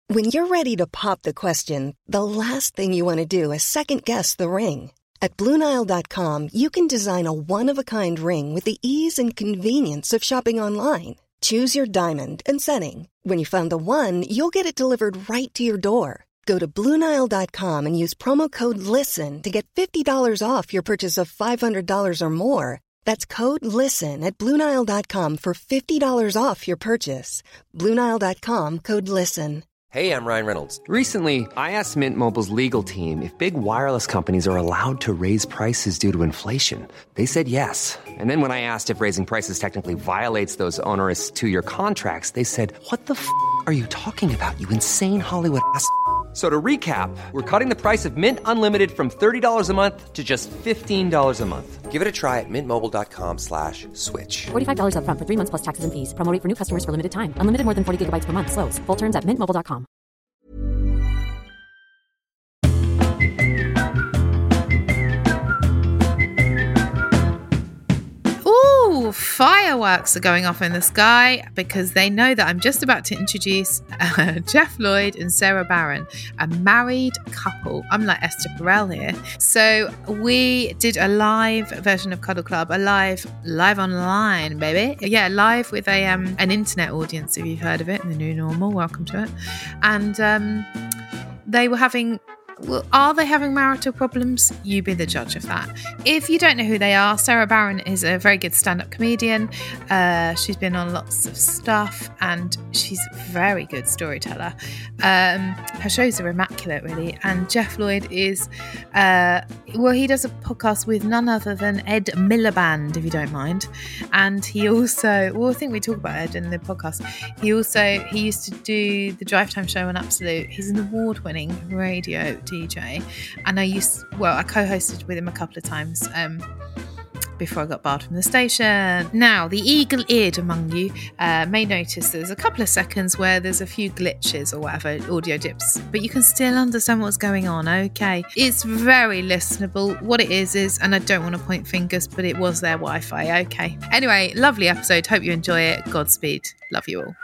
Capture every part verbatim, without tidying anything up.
When you're ready to pop the question, the last thing you want to do is second-guess the ring. At Blue Nile dot com, you can design a one-of-a-kind ring with the ease and convenience of shopping online. Choose your diamond and setting. When you find the one, you'll get it delivered right to your door. Go to Blue Nile dot com and use promo code LISTEN to get fifty dollars off your purchase of five hundred dollars or more. That's code LISTEN at Blue Nile dot com for fifty dollars off your purchase. Blue Nile dot com, code LISTEN. Hey, I'm Ryan Reynolds. Recently, I asked Mint Mobile's legal team if big wireless companies are allowed to raise prices due to inflation. They said yes. And then when I asked if raising prices technically violates those onerous two-year contracts, they said, what the f*** are you talking about, you insane Hollywood ass f- So to recap, we're cutting the price of Mint Unlimited from thirty dollars a month to just fifteen dollars a month. Give it a try at mintmobile.com slash switch. forty-five dollars up front for three months plus taxes and fees. Promo rate for new customers for limited time. Unlimited more than forty gigabytes per month. Slows full terms at mint mobile dot com. Ooh, fireworks are going off in the sky because they know that I'm just about to introduce uh, Jeff Lloyd and Sarah Barron, a married couple. I'm like Esther Perel here. So we did a live version of Cuddle Club, a live, live online, baby. Yeah, live with a um an internet audience, if you've heard of it, in the new normal. Welcome to it. And um, they were having... Well, are they having marital problems? You be the judge of that. If you don't know who they are, Sarah Barron is a very good stand-up comedian. Uh, she's been on lots of stuff and she's a very good storyteller. Um, her shows are immaculate, really. And Jeff Lloyd is, uh, well, he does a podcast with none other than Ed Miliband, if you don't mind. And he also, well, I think we talk about Ed in the podcast. He also, he used to do the Drive Time show on Absolute. He's an award-winning radio D J, and I used well I co-hosted with him a couple of times um before I got barred from the station. Now, the eagle-eared among you uh, may notice there's a couple of seconds where there's a few glitches or whatever, audio dips, but you can still understand what's going on. Okay, it's very listenable. What it is is, and I don't want to point fingers, but it was their Wi-Fi. Okay, anyway, lovely episode, hope you enjoy it. Godspeed, love you all.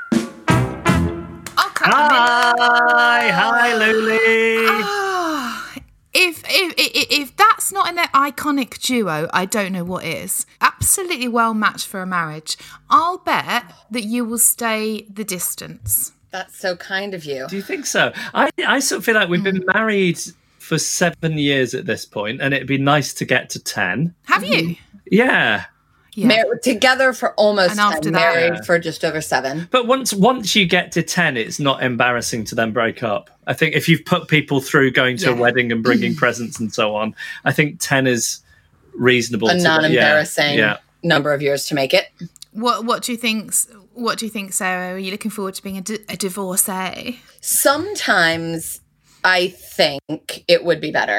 Hi, hi, Luli. Oh, if, if if if that's not an iconic duo, I don't know what is. Absolutely well matched for a marriage. I'll bet that you will stay the distance. That's so kind of you. Do you think so? I, I sort of feel like we've been married for seven years at this point, and it'd be nice to get to ten. Have you? Yeah. Yeah. Mar- together for almost And after ten, that- married Yeah. for just over seven. But once once you get to ten, it's not embarrassing to then break up. I think if you've put people through going to Yeah. a wedding and bringing presents and so on, I think ten is reasonable. A to, non-embarrassing Yeah, yeah. number of years to make it. What What do you think? What do you think, Sarah? Are you looking forward to being a, di- a divorcee? Sometimes I think it would be better.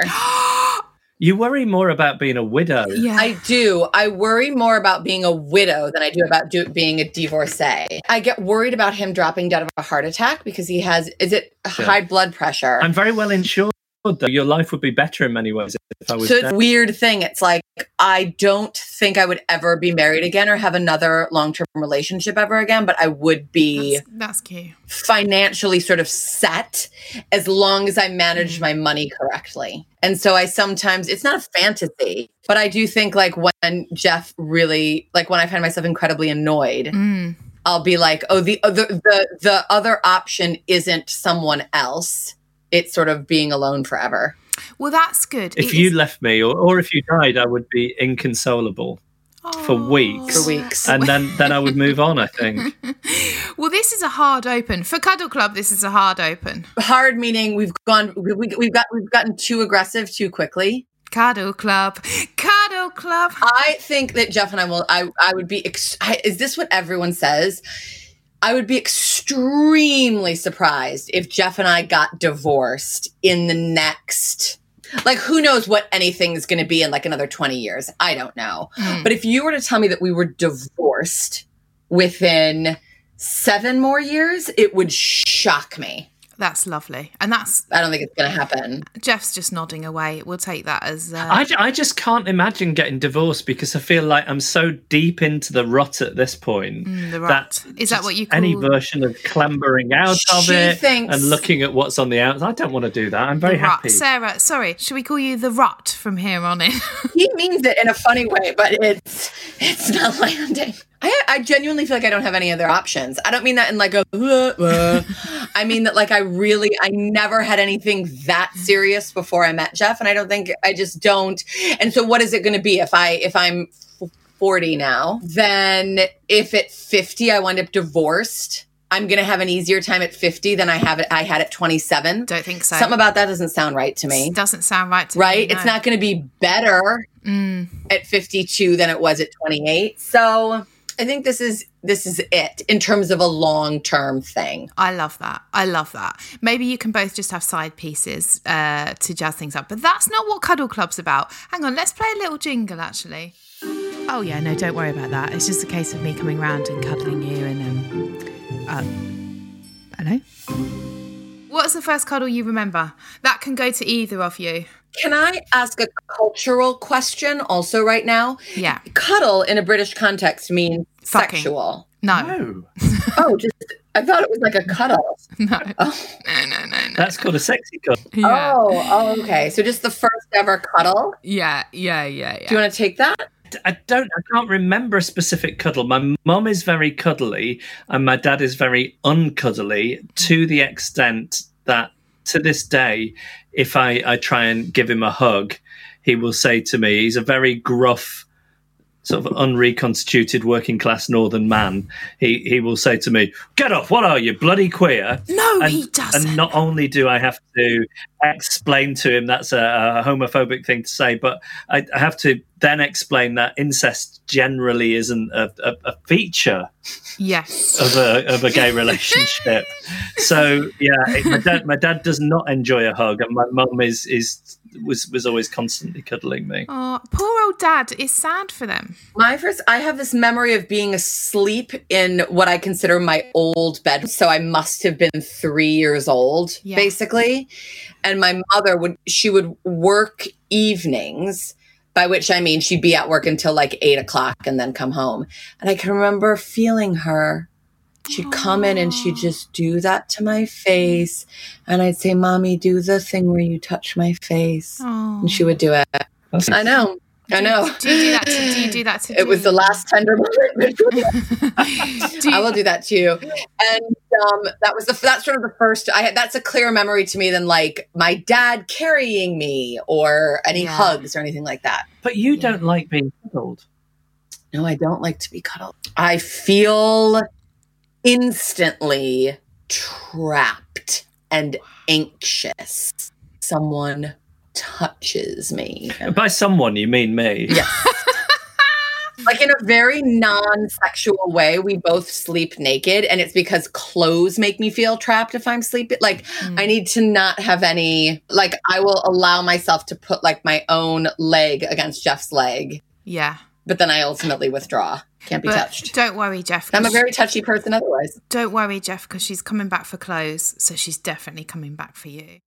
You worry more about being a widow. Yeah. I do. I worry more about being a widow than I do about do- being a divorcee. I get worried about him dropping dead of a heart attack because he has, is it high blood pressure? I'm very well insured, though. Your life would be better in many ways if I was So it's dead. a weird thing. It's like, I don't think I would ever be married again or have another long-term relationship ever again, but I would be That's, that's cute. financially sort of set as long as I managed my money correctly. And so I sometimes, it's not a fantasy, but I do think like when Jeff really, like when I find myself incredibly annoyed, Mm. I'll be like, oh, the, the, the, the other option isn't someone else. It's sort of being alone forever. Well, that's good. If It you is- left me, or, or if you died, I would be inconsolable for weeks. For weeks. And then, then I would move on, I think. Well, this is a hard open for Cuddle Club. This is a hard open. Hard meaning we've gone, we, we, we've got, we've gotten too aggressive too quickly. Cuddle Club, Cuddle Club. I think that Jeff and I will, I, I would be, ex- I, is this what everyone says? I would be extremely surprised if Jeff and I got divorced in the next, like, who knows what anything is going to be in like another twenty years. I don't know. Mm. But if you were to tell me that we were divorced within seven more years, it would shock me. That's lovely. And that's... I don't think it's going to happen. Jeff's just nodding away. We'll take that as... Uh... I, I just can't imagine getting divorced because I feel like I'm so deep into the rut at this point. Mm, the rut. That Is that what you call... Any version of clambering out of She it thinks- and looking at what's on the outside. I don't want to do that. I'm very the rut. happy. Sarah, sorry, should we call you the rut from here on in? He means it in a funny way, but it's it's not landing. I, I genuinely feel like I don't have any other options. I don't mean that in like a... Uh, uh. I mean that like I really... I never had anything that serious before I met Jeff, and I don't think... I just don't. And so what is it going to be if, I, if I'm forty now? Then if at fifty I wind up divorced... I'm going to have an easier time at fifty than I have it. I had at twenty-seven. Don't think so. Something about that doesn't sound right to me. It doesn't sound right to right? me. It's no. not going to be better Mm. at fifty-two than it was at twenty-eight. So I think this is this is it in terms of a long-term thing. I love that. I love that. Maybe you can both just have side pieces uh, to jazz things up. But that's not what Cuddle Club's about. Hang on, let's play a little jingle, actually. Oh, yeah, no, don't worry about that. It's just a case of me coming round and cuddling you and... Um, uh, hello? What's the first cuddle you remember? That can go to either of you. Can I ask a cultural question also right now? Yeah. Cuddle in a British context means Fucking. sexual. No. No. Oh, just I thought it was like a cuddle. No. Oh. No, no, no, no. That's called a sexy cuddle. Yeah. Oh, oh, okay. So just the first ever cuddle. Yeah, yeah, yeah, yeah. Do you want to take that? I don't, I can't remember a specific cuddle. My mum is very cuddly and my dad is very uncuddly to the extent that to this day, if I, I try and give him a hug, he will say to me, he's a very gruff, sort of unreconstituted working class northern man. He he will say to me, "Get off, what are you, bloody queer?" No, and, he doesn't. And not only do I have to explain to him that's a, a homophobic thing to say, but I, I have to then explain that incest generally isn't a, a, a feature Yes. of a of a gay relationship. So yeah, it, my dad my dad does not enjoy a hug, and my mum is is was was always constantly cuddling me. Oh, poor old dad. It's sad for them. My first, I have this memory of being asleep in what I consider my old bed. So I must have been three years old, Yeah. basically. And my mother would, she would work evenings, by which I mean she'd be at work until like eight o'clock and then come home. And I can remember feeling her. She'd come in and she'd just do that to my face. And I'd say, "Mommy, do the thing where you touch my face." Oh. And she would do it. That's- I know. I know. Do you do that to, do you do that to It was the Dean? last tender moment. Do you- I will do that too. And um, that was the that's sort of the first. I had that's a clearer memory to me than like my dad carrying me or any Yeah. hugs or anything like that. But you don't like being cuddled. No, I don't like to be cuddled. I feel instantly trapped and anxious. Someone touches me. By someone, you mean me. Yes. Like in a very non-sexual way, we both sleep naked, and it's because clothes make me feel trapped if I'm sleeping. Like Mm. I need to not have any, like I will allow myself to put like my own leg against Jeff's leg, Yeah. but then I ultimately withdraw. Can't be But touched. don't worry, Jeff. I'm a 'cause very touchy person otherwise. Don't worry, Jeff, because she's coming back for clothes, so she's definitely coming back for you.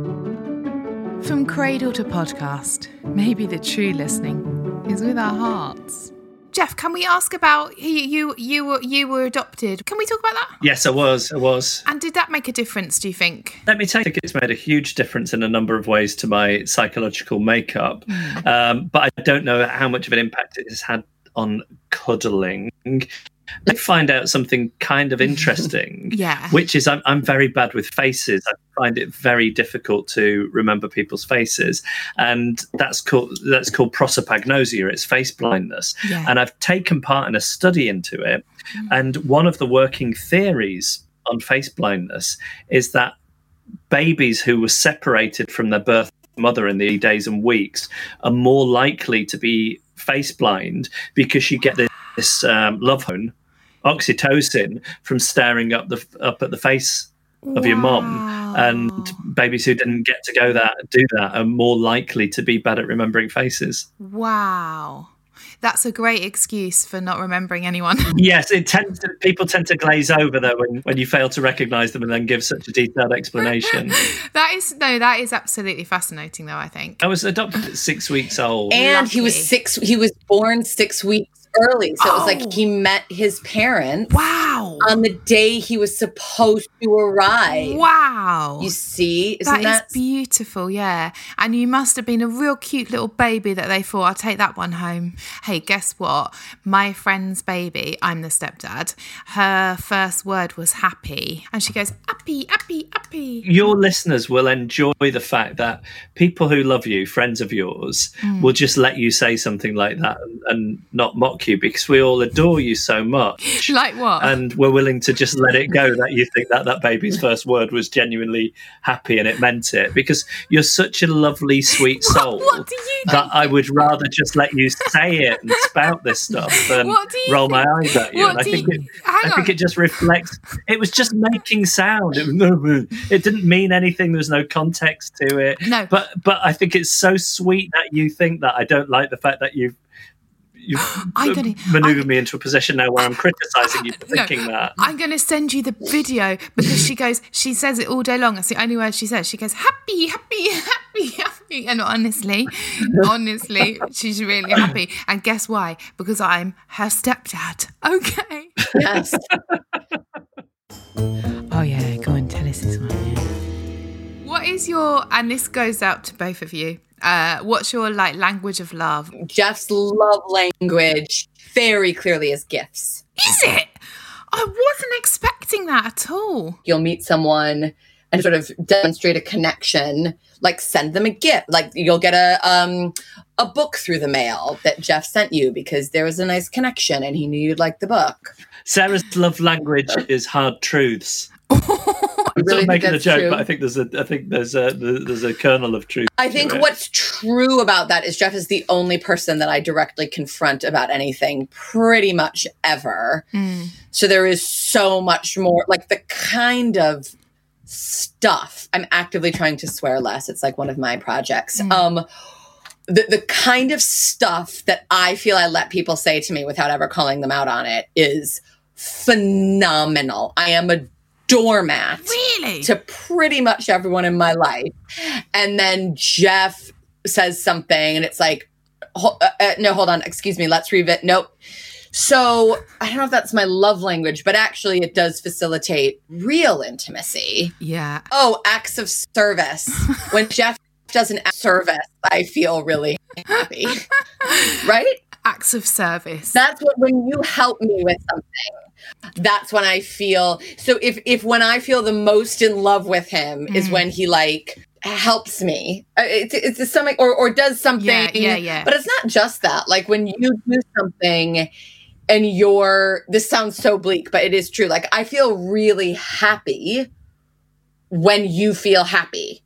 From cradle to podcast, maybe the true listening is with our hearts. Jeff, can we ask about you? You you were you were adopted. Can we talk about that? Yes, I was. I was. And did that make a difference? Do you think? Let me tell you, I think it's made a huge difference in a number of ways to my psychological makeup. Um, but I don't know how much of an impact it has had on cuddling. I find out something kind of interesting, Yeah. which is I'm, I'm very bad with faces. I find it very difficult to remember people's faces, and that's called that's called prosopagnosia. It's face blindness, Yeah. and I've taken part in a study into it. And one of the working theories on face blindness is that babies who were separated from their birth mother in the days and weeks are more likely to be face blind because you get this, this um, love hormone, oxytocin, from staring up the up at the face of your mum. And babies who didn't get to go that do that are more likely to be bad at remembering faces. Wow. That's a great excuse for not remembering anyone. Yes, it tends to, people tend to glaze over though when, when you fail to recognise them and then give such a detailed explanation. That is no, that is absolutely fascinating though, I think. I was adopted at six weeks old. And he was Lovely. six, he was born six weeks early. So it was Oh. like he met his parents Wow. on the day he was supposed to arrive. Wow. You see? Isn't That that, is beautiful, yeah. And you must have been a real cute little baby that they thought, I'll take that one home. Hey, guess what? My friend's baby, I'm the stepdad, her first word was happy. And she goes, happy, happy, happy. Your listeners will enjoy the fact that people who love you, friends of yours, will just let you say something like that and, and not mock you because we all adore you so much. Like what? And we're willing to just let it go that you think that that baby's first word was genuinely happy and it meant it because you're such a lovely, sweet soul what do you that I would rather just let you say it and spout this stuff than What do you roll my think- eyes at you. what And I do think you- it, hang I think on. it just reflects. It was just making sound. It, was, it didn't mean anything. There was no context to it. No. But but I think it's so sweet that you think that. I don't like the fact that you've you've I'm gonna- manoeuvred I'm- me into a position now where I'm criticising you for No, thinking that. I'm going to send you the video because she goes, she says it all day long. That's the only word she says. She goes, happy, happy, happy, happy. And honestly, honestly, she's really happy. And guess why? Because I'm her stepdad. Okay. yes. Oh, yeah. Go and tell us this one. Yeah. What is your, and this goes out to both of you, uh, what's your like language of love? Jeff's love language very clearly is gifts. Is it? I wasn't expecting that at all. You'll meet someone and sort of demonstrate a connection, like send them a gift. Like you'll get a um a book through the mail that Jeff sent you because there was a nice connection and he knew you'd like the book. Sarah's love language is hard truths. I'm really sort of think making a that's joke, true. but I think there's a I think there's a there's a kernel of truth. I think to it. what's true about that is Jeff is the only person that I directly confront about anything pretty much ever. Mm. So there is so much more, like the kind of stuff. I'm actively trying to swear less. It's like one of my projects. Mm. Um, the the kind of stuff that I feel I let people say to me without ever calling them out on it is phenomenal. I am a doormat Really? to pretty much everyone in my life. And then Jeff says something and it's like, ho- uh, uh, no, hold on. Excuse me. Let's revisit. Nope. So I don't know if that's my love language, but actually it does facilitate real intimacy. Yeah. Oh, acts of service. When Jeff does an act of service, I feel really happy. Right? Acts of service. That's what, when you help me with something, that's when I feel. So if, if when I feel the most in love with him is when he like helps me, Uh, it's, it's something or, or does something. Yeah, yeah, yeah. But it's not just that. Like when you do something and you're, this sounds so bleak, but it is true. Like I feel really happy when you feel happy.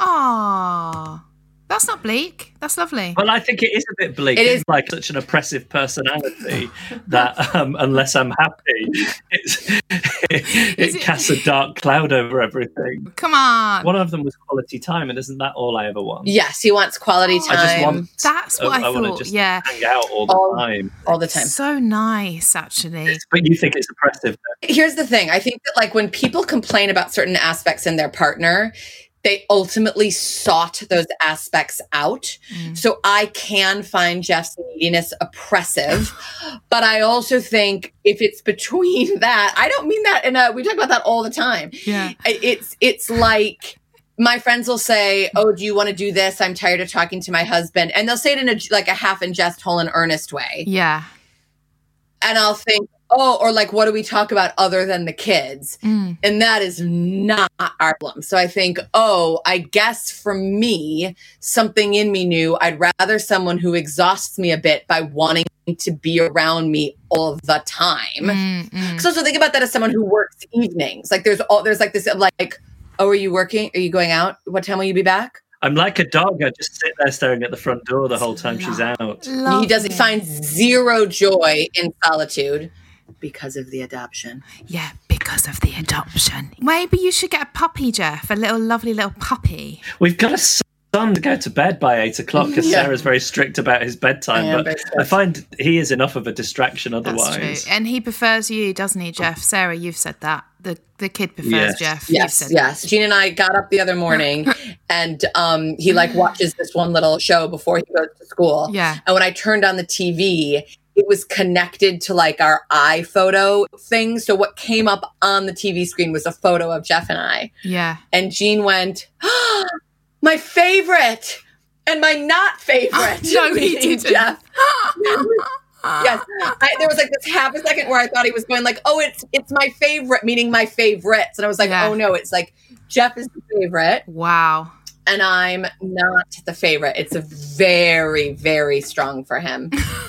Aw. That's not bleak. That's lovely. Well, I think it is a bit bleak. It it's is. like such an oppressive personality that um, unless I'm happy, it's, it, Is it it- casts a dark cloud over everything. Come on. One of them was quality time, and isn't that all I ever want? Yes, he wants quality time I just want. That's what I wanna thought, just yeah. hang out all the All- time. all the time. So nice, actually. But you think it's oppressive? Here's the thing. I think that like when people complain about certain aspects in their partner, they ultimately sought those aspects out. Mm. So I can find Jeff's neediness oppressive, but I also think if it's between that, I don't mean that in a, we talk about that all the time. Yeah. I- It's, it's like my friends will say, oh, do you want to do this? I'm tired of talking to my husband. And they'll say it in a, like a half in jest, whole in earnest way. Yeah. And I'll think, oh, or like, what do we talk about other than the kids? Mm. And that is not our problem. So I think, oh, I guess for me, something in me knew I'd rather someone who exhausts me a bit by wanting to be around me all the time. Mm, mm. So, so think about that as someone who works evenings. Like there's all, there's like this, like, oh, are you working? Are you going out? What time will you be back? I'm like a dog. I just sit there staring at the front door the whole time she's out. He doesn't Lovely. find zero joy in solitude because of the adoption. Yeah, because of the adoption. Maybe you should get a puppy, Jeff. A little lovely little puppy. We've got a son son to go to bed by eight o'clock because Yeah. Sarah's very strict about his bedtime. I am But very strict. I find he is enough of a distraction That's otherwise. true. And he prefers you, doesn't he, Jeff? Sarah, you've said that. The the kid prefers Yes. Jeff. You've Yes, said yes. Gene and I got up the other morning and um, he like watches this one little show before he goes to school. Yeah. And when I turned on the T V, it was connected to like our iPhoto thing. So what came up on the T V screen was a photo of Jeff and I. that. Yeah. And Gene went, oh, my favorite and my not favorite. No, he meaning didn't. Jeff. Yes, I, there was like this half a second where I thought he was going like, "Oh, it's it's my favorite," meaning my favorites, and I was like, Yeah. "Oh no, it's like Jeff is the favorite, Wow. and I'm not the favorite." It's a very very strong for him.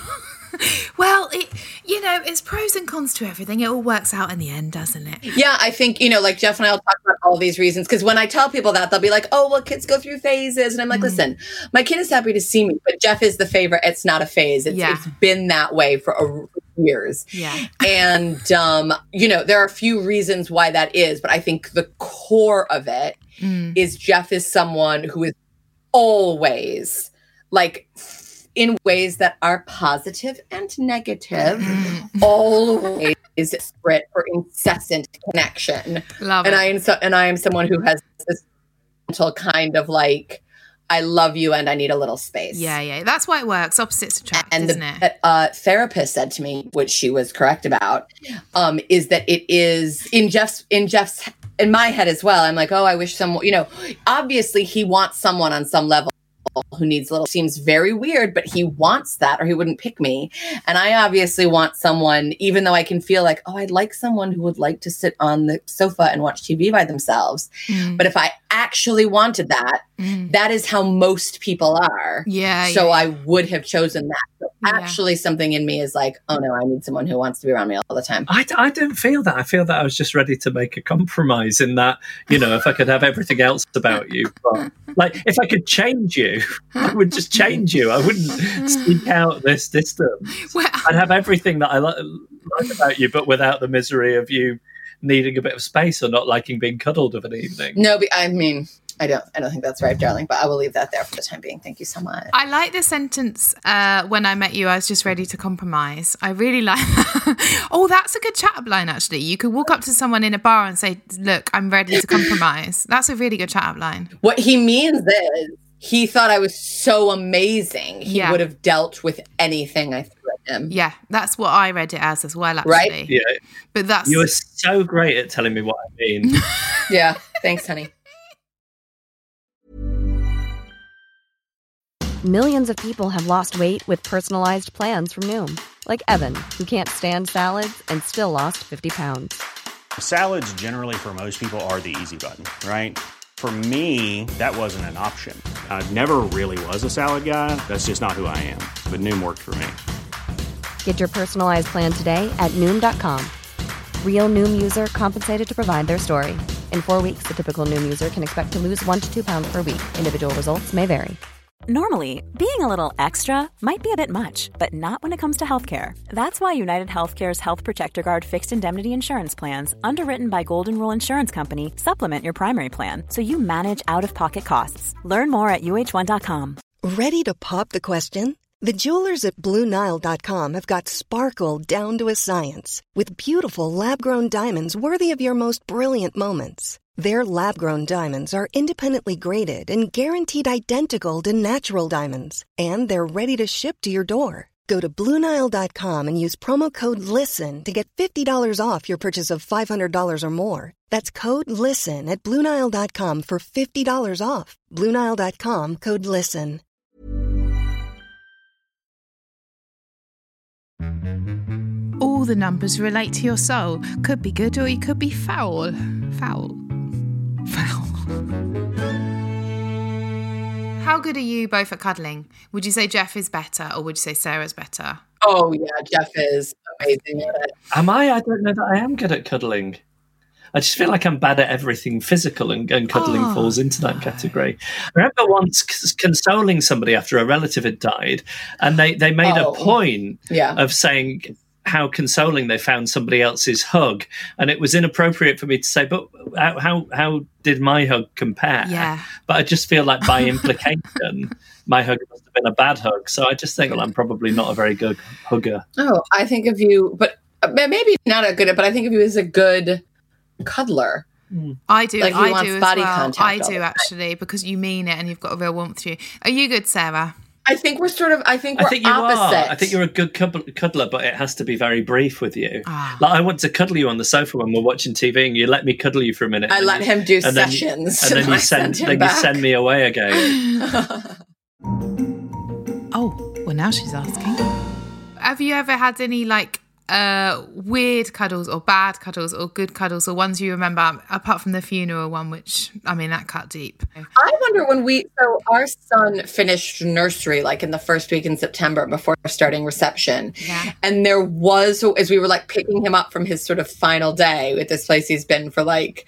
Well, it, you know, it's pros and cons to everything. It all works out in the end, doesn't it? Yeah, I think you know, like Jeff and I will talk about all these reasons because when I tell people that, they'll be like, "Oh, well, kids go through phases," and I'm like, "Listen, my kid is happy to see me, but Jeff is the favorite. It's not a phase. It's, Yeah. it's been that way for a, years." Yeah. And, um, you know, there are a few reasons why that is, but I think the core of it is Jeff is someone who is always like f- in ways that are positive and negative, always desperate for incessant connection. Love And it. I am so, and I am someone who has this mental kind of like, I love you and I need a little space. Yeah, yeah. That's why it works. Opposites attract, And isn't the it? uh, therapist said to me, which she was correct about, um, is that it is in Jeff's in Jeff's in my head as well. I'm like, oh, I wish someone, you know, obviously he wants someone on some level who needs a little, seems very weird, but he wants that or he wouldn't pick me. And I obviously want someone, even though I can feel like, oh, I'd like someone who would like to sit on the sofa and watch T V by themselves. Mm. But if I actually wanted that, Mm. that is how most people are. Yeah. So yeah. I would have chosen that. So Yeah. actually something in me is like, oh no, I need someone who wants to be around me all the time. I, I don't feel that. I feel that I was just ready to make a compromise in that, you know, if I could have everything else about you. But, like, if I could change you, I would just change you. I wouldn't seek out this distance. Well, I'd have everything that I li- like about you, but without the misery of you needing a bit of space or not liking being cuddled of an evening. No, but I mean, I don't I don't think that's right, darling, but I will leave that there for the time being. Thank you so much. I like the sentence, uh, when I met you, I was just ready to compromise. I really like that. Oh, that's a good chat-up line, actually. You could walk up to someone in a bar and say, look, I'm ready to compromise. That's a really good chat-up line. What he means is he thought I was so amazing. He Yeah. would have dealt with anything I threw at him. Yeah, that's what I read it as as well, actually. Right? Yeah, But that's... you are so great at telling me what I mean. Yeah. Thanks, honey. Millions of people have lost weight with personalized plans from Noom. Like Evan, who can't stand salads and still lost fifty pounds. Salads generally for most people are the easy button, right? For me, that wasn't an option. I never really was a salad guy. That's just not who I am. But Noom worked for me. Get your personalized plan today at Noom dot com. Real Noom user compensated to provide their story. In four weeks, the typical Noom user can expect to lose one to two pounds per week. Individual results may vary. Normally, being a little extra might be a bit much, but not when it comes to healthcare. That's why United Healthcare's Health Protector Guard fixed indemnity insurance plans, underwritten by Golden Rule Insurance Company, supplement your primary plan so you manage out-of-pocket costs. Learn more at U H one dot com. Ready to pop the question? The jewelers at Blue Nile dot com have got sparkle down to a science with beautiful lab-grown diamonds worthy of your most brilliant moments. Their lab-grown diamonds are independently graded and guaranteed identical to natural diamonds, and they're ready to ship to your door. Go to Blue Nile dot com and use promo code LISTEN to get fifty dollars off your purchase of five hundred dollars or more. That's code LISTEN at Blue Nile dot com for fifty dollars off. Blue Nile dot com, code LISTEN. All the numbers relate to your soul. Could be good or you could be foul. Foul. Foul. How good are you both at cuddling? Would you say Jeff is better or would you say Sarah's better? Oh yeah, Jeff is amazing at it. Am I? I don't know that I am good at cuddling. I just feel like I'm bad at everything physical, and, and cuddling Oh, falls into that category. I remember once c- consoling somebody after a relative had died, and they, they made Oh. a point Yeah. of saying, how consoling they found somebody else's hug, and it was inappropriate for me to say, but how how, how did my hug compare? Yeah. But I just feel like by implication, my hug must have been a bad hug. So I just think, well, I'm probably not a very good hugger. Oh, I think of you, but maybe not a good, but I think of you as a good cuddler. I do. Like he I wants do as body well. contact I all do the time. actually, because you mean it and you've got a real warmth to you. Are you good, Sarah? I think we're sort of, I think we're I think you opposite. are. I think you're a good cuddler, cuddler, but it has to be very brief with you. Ah. Like I want to cuddle you on the sofa when we're watching T V, and you let me cuddle you for a minute. I and let you, him do and then you- sessions. and then and you I send, him then you back. send me away again. Oh, well, now she's asking. Have you ever had any like uh, weird cuddles or bad cuddles or good cuddles or ones you remember, apart from the funeral one, which, I mean, that cut deep? I wonder when we, so our son finished nursery like in the first week in September before starting reception. Yeah. And there was, as we were like picking him up from his sort of final day with this place he's been for like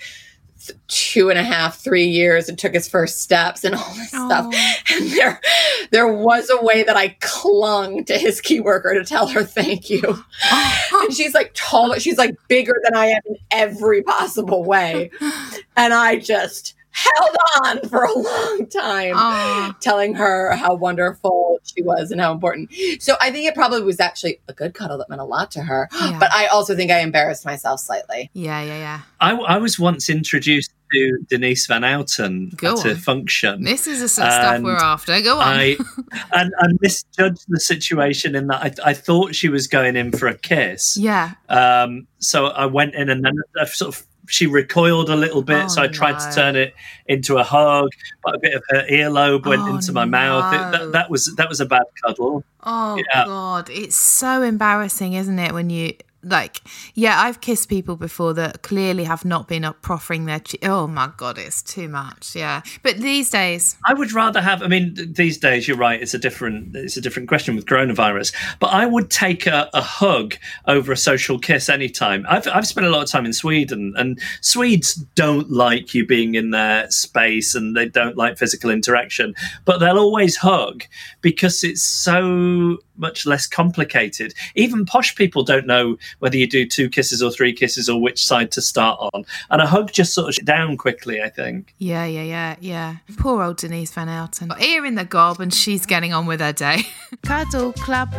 two and a half, three years and took his first steps and all this Oh. stuff. And there, there was a way that I clung to his key worker to tell her thank you. And she's like taller, she's like bigger than I am in every possible way. And I just held on for a long time, Aw. telling her how wonderful she was and how important. So I think it probably was actually a good cuddle that meant a lot to her. Yeah. But I also think I embarrassed myself slightly. Yeah, yeah, yeah. I, I was once introduced to Denise Van Outen Go at a on. function. This is the sort of stuff And we're after. Go on. I and I misjudged the situation in that I, I thought she was going in for a kiss. yeah. Um, so I went in and then I sort of she recoiled a little bit, Oh, so I tried no. to turn it into a hug, but a bit of her earlobe went Oh, into my mouth. It, no. that, that was that was a bad cuddle. Oh, Yeah. God. It's so embarrassing, isn't it, when you... Like, yeah, I've kissed people before that clearly have not been up proffering their... Che- oh, my God, it's too much, yeah. But these days... I would rather have. I mean, th- these days, you're right. It's a different. It's a different question with coronavirus. But I would take a, a hug over a social kiss anytime. I've I've spent a lot of time in Sweden, and Swedes don't like you being in their space, and they don't like physical interaction. But they'll always hug because it's so much less complicated. Even posh people don't know whether you do two kisses or three kisses or which side to start on. And a hug just sort of down quickly, I think. Yeah, yeah, yeah, yeah. Poor old Denise Van Outen. Ear in the gob and she's getting on with her day. Cuddle Club.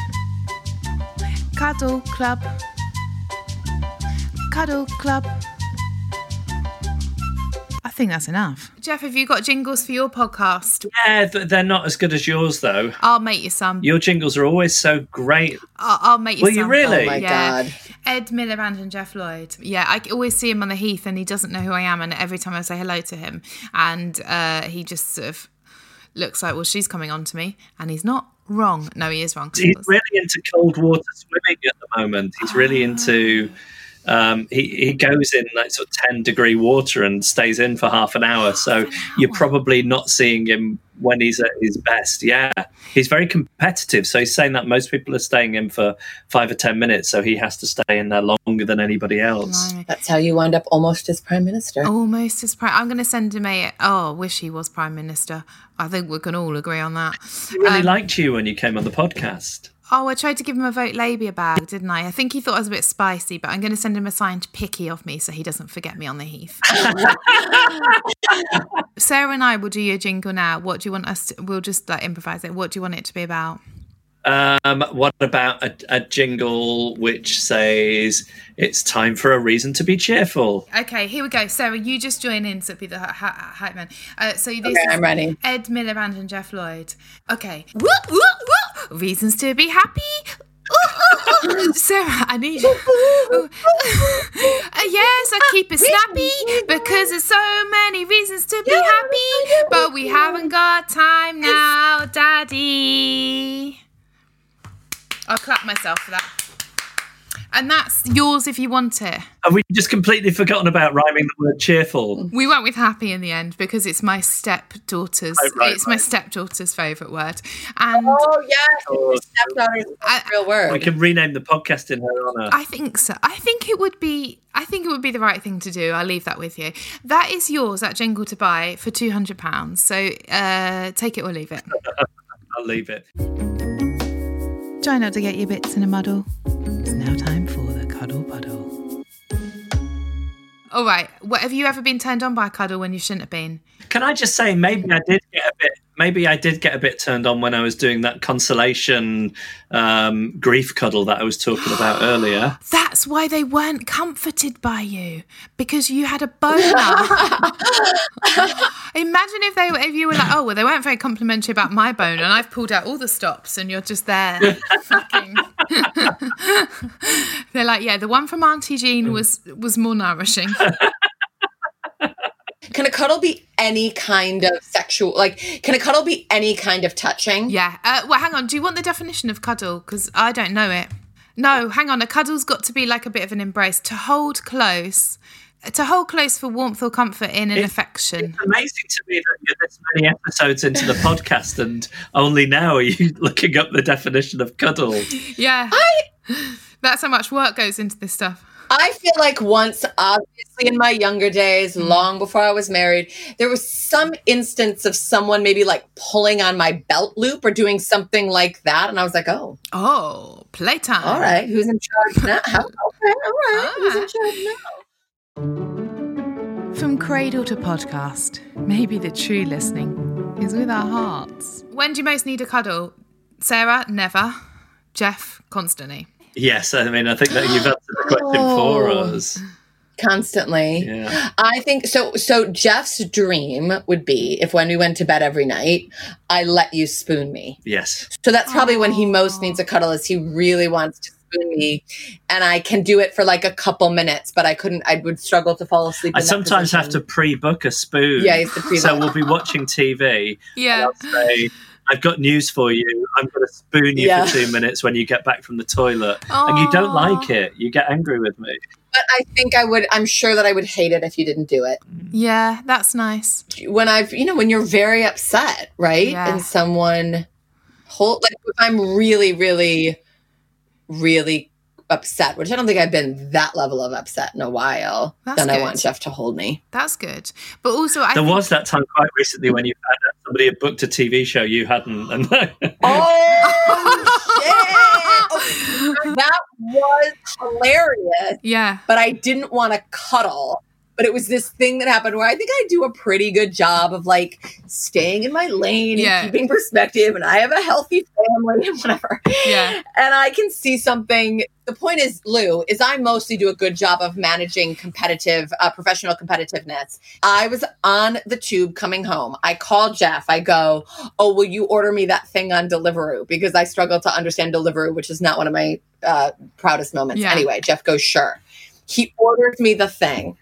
Cuddle Club. Cuddle Club. I think that's enough. Jeff, have you got jingles for your podcast? Yeah, th- they're not as good as yours, though. I'll make you some. Your jingles are always so great. I'll, I'll make you Will some. you really? Oh my Yeah. God. Ed Miliband and Jeff Lloyd. Yeah, I always see him on the heath and he doesn't know who I am. And every time I say hello to him, and uh, he just sort of looks like, well, she's coming on to me. And he's not wrong. No, he is wrong. He's really into cold water swimming at the moment. He's really into... Um, he, he goes in like sort of ten degree water and stays in for half an hour. So you're probably not seeing him when he's at his best. Yeah, he's very competitive. So he's saying that most people are staying in for five or ten minutes. So he has to stay in there longer than anybody else. Blimey. That's how you wind up almost as prime minister. Almost as prime. I'm going to send him a. Oh, wish he was prime minister. I think we can all agree on that. He really Um, liked you when you came on the podcast. Oh, I tried to give him a Vote Labia bag, didn't I? I think he thought I was a bit spicy, but I'm going to send him a signed picky of me so he doesn't forget me on the heath. Sarah and I will do your jingle now. What do you want us to... We'll just like improvise it. What do you want it to be about? Um, what about a, a jingle which says it's time for a reason to be cheerful? Okay, here we go. Sarah, you just join in, so be the hy- hy- hype man. Uh, so this Okay, is I'm ready. Ed Miliband and Jeff Lloyd. Okay. Woo, woo, woo. Reasons to be happy. Ooh, ooh, ooh. Sarah, I need you. Ooh. Uh, yes, I keep it snappy because there's so many reasons to be happy, but we haven't got time now, Daddy. I'll clap myself for that. And that's yours if you want it. Have we just completely forgotten about rhyming the word cheerful? We went with happy in the end because it's my stepdaughter's. Right, right, it's my right. stepdaughter's favourite word. And Oh, yes. Stepdaughter's I- real We word. can rename the podcast in her honour. I think so. I think it would be. I think it would be the right thing to do. I'll leave that with you. That is yours. That jingle to buy for two hundred pounds. So uh, take it or leave it. I'll leave it. Try not to get your bits in a muddle. It's All right. What, have you ever been turned on by a cuddle when you shouldn't have been? Can I just say, maybe I did get a bit. Maybe I did get a bit turned on when I was doing that consolation um, grief cuddle that I was talking about earlier. That's why they weren't comforted by you, because you had a boner. Imagine if they, if you were like, oh well, they weren't very complimentary about my boner, and I've pulled out all the stops, and you're just there. Fucking. They're like, yeah, the one from Auntie Jean was was more nourishing. Can a cuddle be any kind of sexual, like, can a cuddle be any kind of touching? Yeah. Uh, well, hang on. Do you want the definition of cuddle? Because I don't know it. No, hang on. A cuddle's got to be like a bit of an embrace, to hold close, to hold close for warmth or comfort in an It's- affection. It's amazing to me that you're this many episodes into the podcast and only now are you looking up the definition of cuddle. Yeah. I, That's how much work goes into this stuff. I feel like once, obviously in my younger days, long before I was married, there was some instance of someone maybe like pulling on my belt loop or doing something like that. And I was like, oh. Oh, playtime. All right. Who's in charge now? Okay. All right. Ah. Who's in charge now? From cradle to podcast, maybe the true listening is with our hearts. When do you most need a cuddle? Sarah, never. Jeff, constantly. Yes, I mean, I think that you've answered the question for us. Constantly. Yeah. I think so. So Jeff's dream would be if when we went to bed every night, I let you spoon me. Yes. So that's probably when he most needs a cuddle, is he really wants to spoon me, and I can do it for like a couple minutes, but I couldn't. I would struggle to fall asleep. I in that sometimes have to position. pre-book a spoon. Yeah, you have to pre-book. So we'll be watching T V. Yeah. And I'll say, I've got news for you. I'm going to spoon you Yeah. for two minutes when you get back from the toilet. And you don't like it. You get angry with me. But I think I would. I'm sure that I would hate it if you didn't do it. Yeah, that's nice. When I've, you know, when you're very upset, right, Yeah. and someone hold, like if I'm really, really, really upset, which I don't think I've been that level of upset in a while, That's then I good. want Jeff to hold me. That's good. But also, I There think, was that time quite recently when you found out somebody had booked a T V show you hadn't. And Oh shit! Okay, that was hilarious. yeah. But I didn't want to cuddle. But it was this thing that happened where I think I do a pretty good job of like staying in my lane Yeah. and keeping perspective, and I have a healthy family and whatever. Yeah. And I can see something. The point is, Lou, is I mostly do a good job of managing competitive, uh, professional competitiveness. I was on the tube coming home. I called Jeff. I go, oh, will you order me that thing on Deliveroo? Because I struggle to understand Deliveroo, which is not one of my uh, proudest moments. Yeah. Anyway, Jeff goes, sure. He orders me the thing.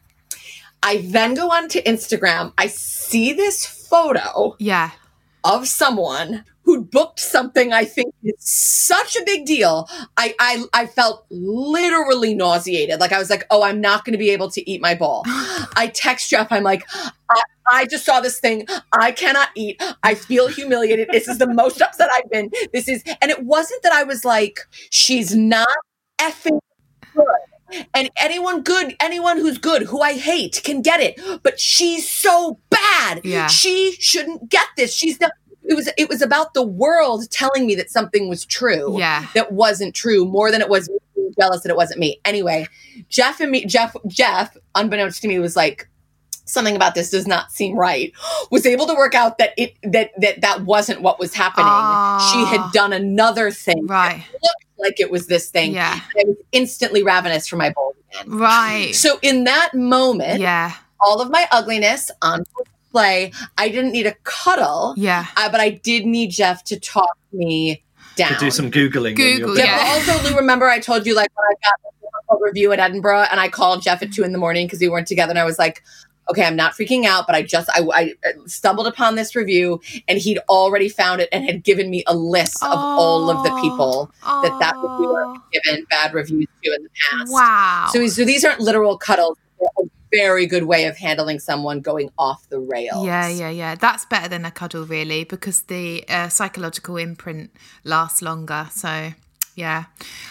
I then go on to Instagram. I see this photo Yeah. of someone who booked something I think is such a big deal. I, I, I felt literally nauseated. Like I was like, oh, I'm not going to be able to eat my bowl. I text Jeff. I'm like, I, I just saw this thing. I cannot eat. I feel humiliated. This is the most upset I've been. This is, and it wasn't that I was like, she's not effing good. And anyone good, anyone who's good, who I hate, can get it. But she's so bad. Yeah. She shouldn't get this. She's not. It was. It was about the world telling me that something was true. Yeah. That wasn't true. More than it was me being jealous that it wasn't me. Anyway, Jeff and me. Jeff. Jeff, unbeknownst to me, was like, something about this does not seem right. Was able to work out that it that that that wasn't what was happening. Ah. She had done another thing. Right. That looked like it was this thing. Yeah. I was instantly ravenous for my bowl again. Right. So in that moment, Yeah. all of my ugliness on display, I didn't need a cuddle, Yeah. uh, but I did need Jeff to talk me down. to do some Googling. Google, on your Yeah, yeah. but also, Lou, remember I told you like when I got the difficult review at Edinburgh and I called Jeff at two in the morning because we weren't together, and I was like, okay, I'm not freaking out, but I just, I, I stumbled upon this review and he'd already found it and had given me a list of all of the people that that reviewer had given bad reviews to in the past. Wow. So, so these aren't literal cuddles. They're a very good way of handling someone going off the rails. Yeah, yeah, yeah. That's better than a cuddle, really, because the uh, psychological imprint lasts longer. So, yeah.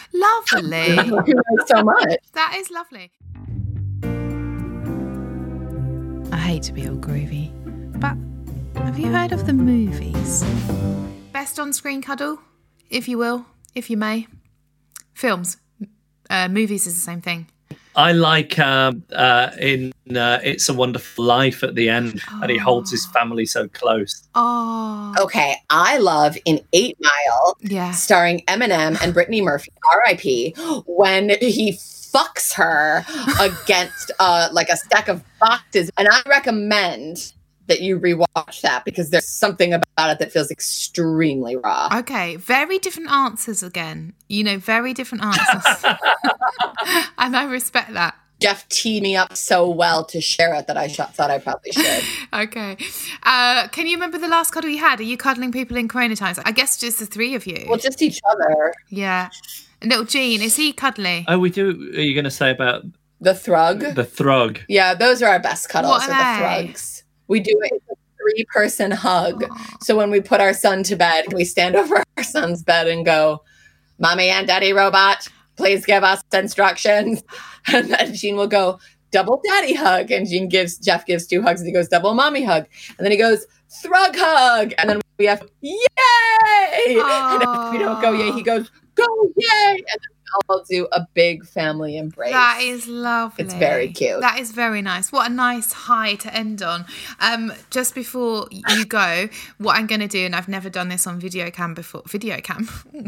Lovely. Thank you so much. That is lovely. I hate to be all groovy, but have you heard of the movies? Best on-screen cuddle, if you will, if you may. Films. Uh, movies is the same thing. I like um, uh, in uh, It's a Wonderful Life at the end, oh. and he holds his family so close. Oh. Okay, I love in Eight Mile, yeah. starring Eminem and Brittany Murphy, R I P, when he fucks her against uh, like a stack of boxes. And I recommend that you rewatch that because there's something about it that feels extremely raw. Okay, very different answers again. You know, very different answers. And I respect that. Jeff teed me up so well to share it that I sh- thought I probably should. Okay. Uh, can you remember the last cuddle you had? Are you cuddling people in Corona times? I guess just the three of you. Well, just each other. Yeah. And little Gene, is he cuddly? Oh, we do. Are you going to say about... The thrug? The thrug. Yeah, those are our best cuddles, What are are the thrugs. We do it as a three-person hug. Aww. So when we put our son to bed, we stand over our son's bed and go, Mommy and Daddy Robot, please give us instructions. And then Gene will go, double daddy hug. And Gene gives, Jeff gives two hugs and he goes, double mommy hug. And then he goes, thrug hug. And then we have, yay! Aww. And if we don't go yay, he goes, go yay! And then I'll do a big family embrace. That is lovely. It's very cute. That is very nice. What a nice high to end on. Um, just before you go, what I'm going to do, and I've never done this on video cam before. Video cam?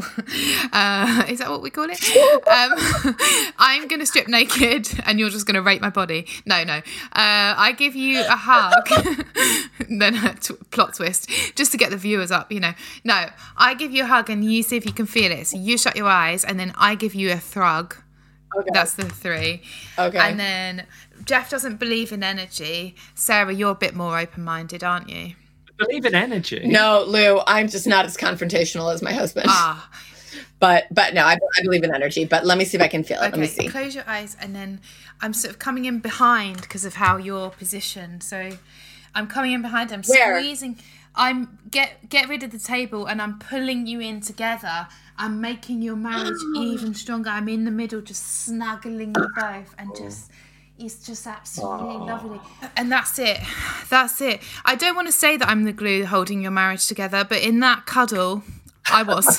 uh, is that what we call it? um, I'm going to strip naked and you're just going to rape my body. No, no. Uh, I give you a hug. Then a t- plot twist. Just to get the viewers up, you know. No, I give you a hug and you see if you can feel it. So you shut your eyes and then I give you a thrug. Okay. That's the three. Okay. And then Jeff doesn't believe in energy. Sarah, you're a bit more open-minded, aren't you? Believe in energy? No, Lou, I'm just not as confrontational as my husband. Ah. But but no, I, I believe in energy. But let me see if I can feel it. Okay, let me see. Close your eyes and then I'm sort of coming in behind because of how you're positioned. So I'm coming in behind. I'm Where? squeezing. I'm get get rid of the table and I'm pulling you in together. I'm making your marriage even stronger. I'm in the middle, just snuggling you both, and just it's just absolutely Aww. lovely. And that's it. That's it. I don't want to say that I'm the glue holding your marriage together, but in that cuddle, I was.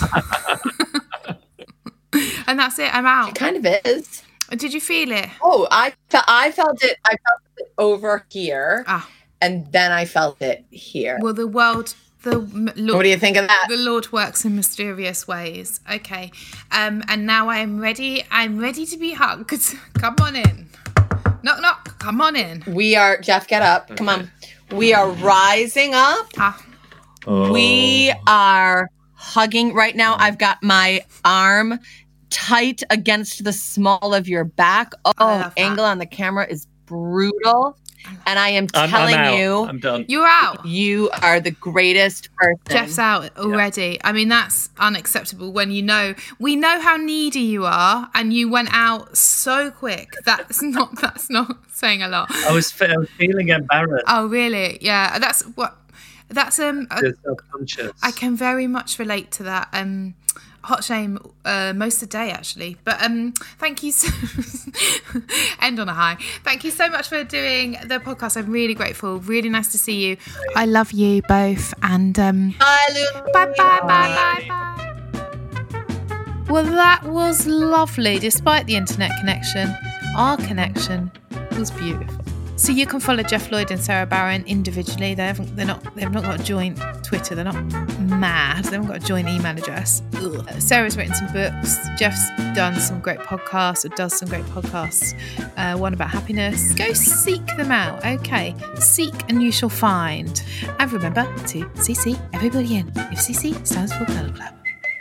And that's it. I'm out. It kind of is. Did you feel it? Oh, I fe- I felt it. I felt it over here, ah. and then I felt it here. Well, the world. The Lord, what do you think of that? The Lord works in mysterious ways. Okay. Um, and now I am ready. I'm ready to be hugged. Come on in. Knock, knock. Come on in. We are, Jeff, get up. Okay. Come on. We are rising up. Ah. Oh. We are hugging. Right now, I've got my arm tight against the small of your back. Oh, angle on the camera is brutal. And I am telling I'm, I'm you, I'm done. You're out. You are the greatest person. Jeff's out already. Yeah. I mean, that's unacceptable when you know, we know how needy you are and you went out so quick. That's not, that's not saying a lot. I was, I was feeling embarrassed. Oh, really? Yeah. That's what, that's, um, self-conscious. I can very much relate to that. Um, hot shame uh, most of the day, actually. But um, thank you. So end on a high. Thank you so much for doing the podcast. I'm really grateful. Really nice to see you. I love you both. And um, bye, Lou. Bye, bye, bye, bye, bye. Well, that was lovely. Despite the internet connection, our connection was beautiful. So you can follow Jeff Lloyd and Sarah Barron individually. They haven't, they're not, they've not got a joint Twitter. They're not mad. They haven't got a joint email address. Ugh. Sarah's written some books. Jeff's done some great podcasts, or does some great podcasts. Uh, one about happiness. Go seek them out. Okay, seek and you shall find. And remember to C C everybody in. If C C stands for Cuddle Club.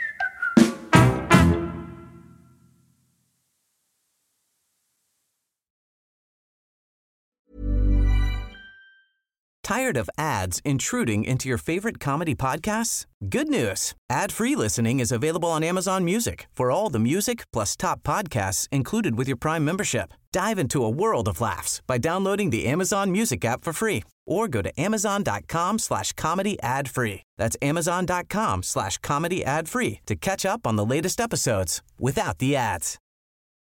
Tired of ads intruding into your favorite comedy podcasts? Good news. Ad-free listening is available on Amazon Music for all the music plus top podcasts included with your Prime membership. Dive into a world of laughs by downloading the Amazon Music app for free or go to amazon.com slash comedy ad free. That's amazon.com slash comedy ad free to catch up on the latest episodes without the ads.